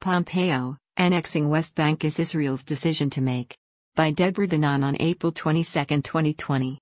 Pompeo, annexing West Bank is Israel's decision to make. By Deborah Danan on April 22, 2020.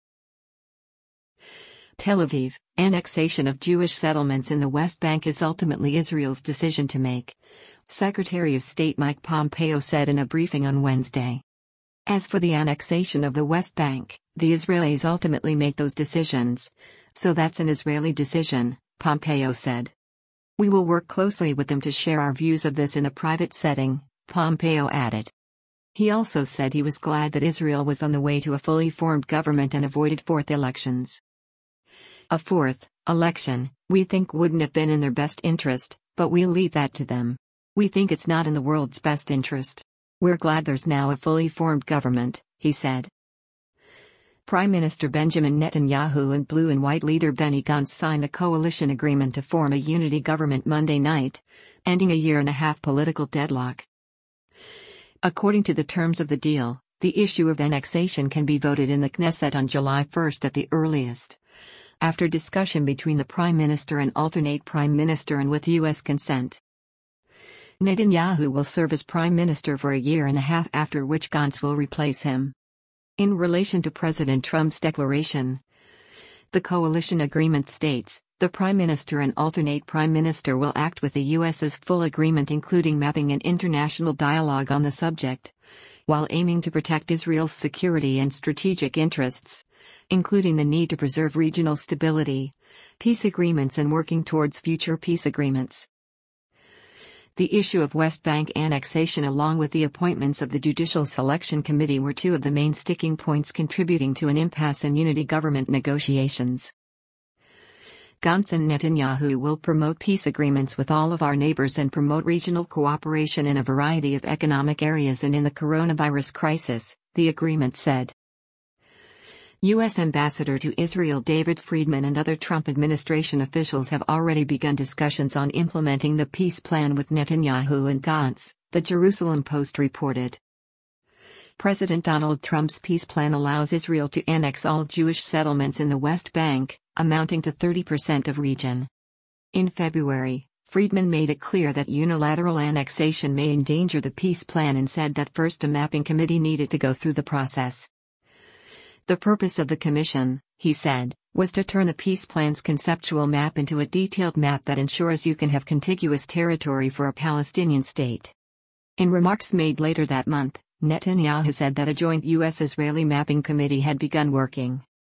Tel Aviv, annexation of Jewish settlements in the West Bank is ultimately Israel's decision to make, Secretary of State Mike Pompeo said in a briefing on Wednesday. As for the annexation of the West Bank, the Israelis ultimately make those decisions, so that's an Israeli decision, Pompeo said. We will work closely with them to share our views of this in a private setting, Pompeo added. He also said he was glad that Israel was on the way to a fully formed government and avoided fourth elections. A fourth election, we think wouldn't have been in their best interest, but we'll leave that to them. We think it's not in the world's best interest. We're glad there's now a fully formed government, he said. Prime Minister Benjamin Netanyahu and Blue and White leader Benny Gantz signed a coalition agreement to form a unity government Monday night, ending a year-and-a-half political deadlock. According to the terms of the deal, the issue of annexation can be voted in the Knesset on July 1 at the earliest, after discussion between the Prime Minister and alternate Prime Minister and with U.S. consent. Netanyahu will serve as Prime Minister for a year-and-a-half, after which Gantz will replace him. In relation to President Trump's declaration, the coalition agreement states, the Prime Minister and alternate Prime Minister will act with the U.S.'s full agreement, including mapping an international dialogue on the subject, while aiming to protect Israel's security and strategic interests, including the need to preserve regional stability, peace agreements and working towards future peace agreements. The issue of West Bank annexation along with the appointments of the Judicial Selection Committee were two of the main sticking points contributing to an impasse in unity government negotiations. Gantz and Netanyahu will promote peace agreements with all of our neighbors and promote regional cooperation in a variety of economic areas and in the coronavirus crisis, the agreement said. U.S. Ambassador to Israel David Friedman and other Trump administration officials have already begun discussions on implementing the peace plan with Netanyahu and Gantz, the Jerusalem Post reported. President Donald Trump's peace plan allows Israel to annex all Jewish settlements in the West Bank, amounting to 30% of region. In February, Friedman made it clear that unilateral annexation may endanger the peace plan and said that first a mapping committee needed to go through the process. The purpose of the commission, he said, was to turn the peace plan's conceptual map into a detailed map that ensures you can have contiguous territory for a Palestinian state. In remarks made later that month, Netanyahu said that a joint U.S.-Israeli mapping committee had begun working.